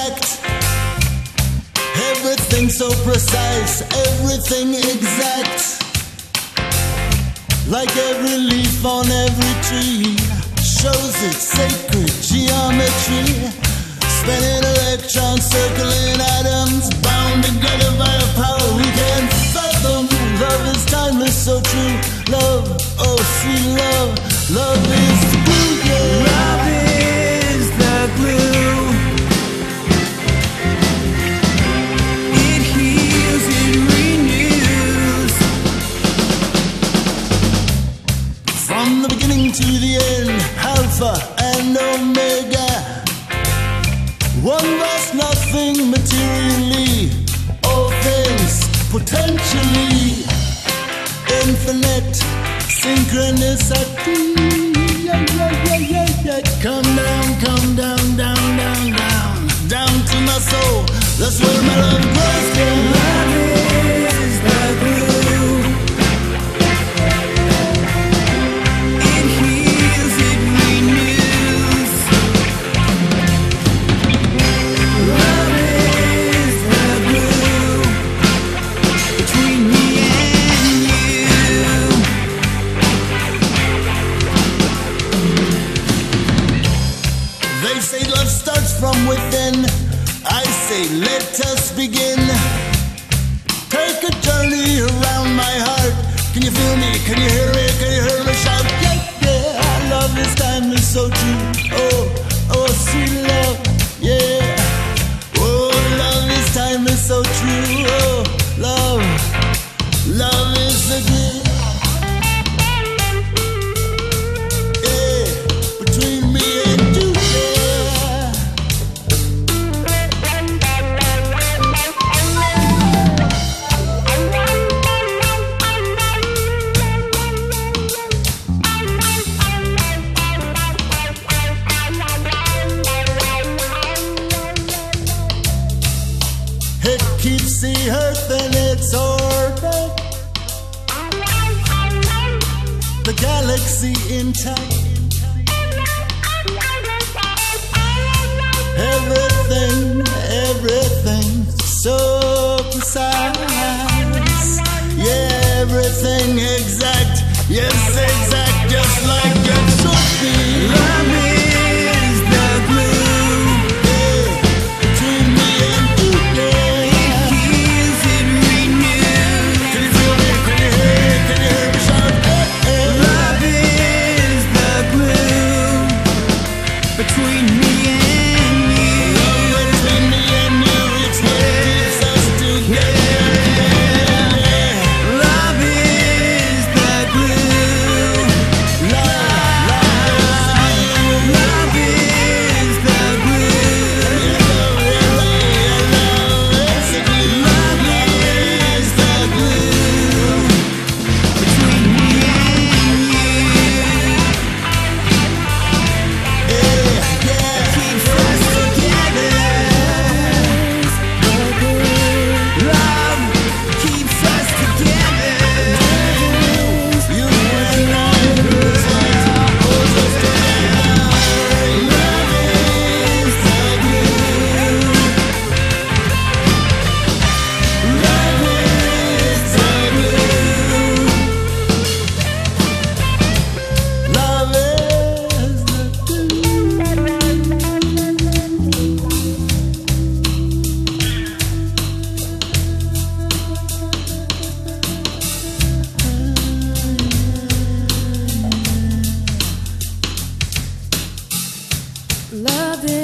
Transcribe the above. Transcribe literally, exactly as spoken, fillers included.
exact. Everything so precise, everything exact. Like every leaf on every tree shows its sacred geometry. Spinning electrons, circling atoms, bound together by a power we can't fathom. Love is timeless, so true. Love, oh sweet love. Love is the glue, yeah. Love is the glue. It heals, it renews. From the beginning to the end, Alpha and Omega. One vast nothing materially, all things potentially infinite, synchronicity. Yeah, yeah, yeah, yeah, yeah. Come down, come down, down, down, down, down to my soul. That's where my love grows down. Love is the glue. It heals, it renews. Love is the glue between me and you. They say love starts from within. I say let us begin. Take a journey around my heart. Can you feel me? Can you hear me? Can you hear me shout? Yeah, yeah. Love is timeless, so true. Oh, oh, sweet love. Yeah. Oh, love is timeless, so true. Oh, love. Love is the glue. Yeah. Between me and you. Yeah. It keeps the earth in its orbit, the galaxy intact. Everything, everything so precise. Yeah, everything exact. Yes, exact, just like it should be. Love is the glue. Yeah, between me and you, yeah. It heals, it renews. Can you feel me? Can you hear me? Can you hear me shout? Hey, hey. Love is the glue between me and you. Love between me and you, it's what keeps us together. Love is the glue. Love, love, Love is the glue. love, love, it's the glue. Love is the glue between me and you. Yeah, yeah. Keeps us together. Love keeps us together. You and I, it's like holds us together. Love is the glue. Love is the glue. Love is the Love is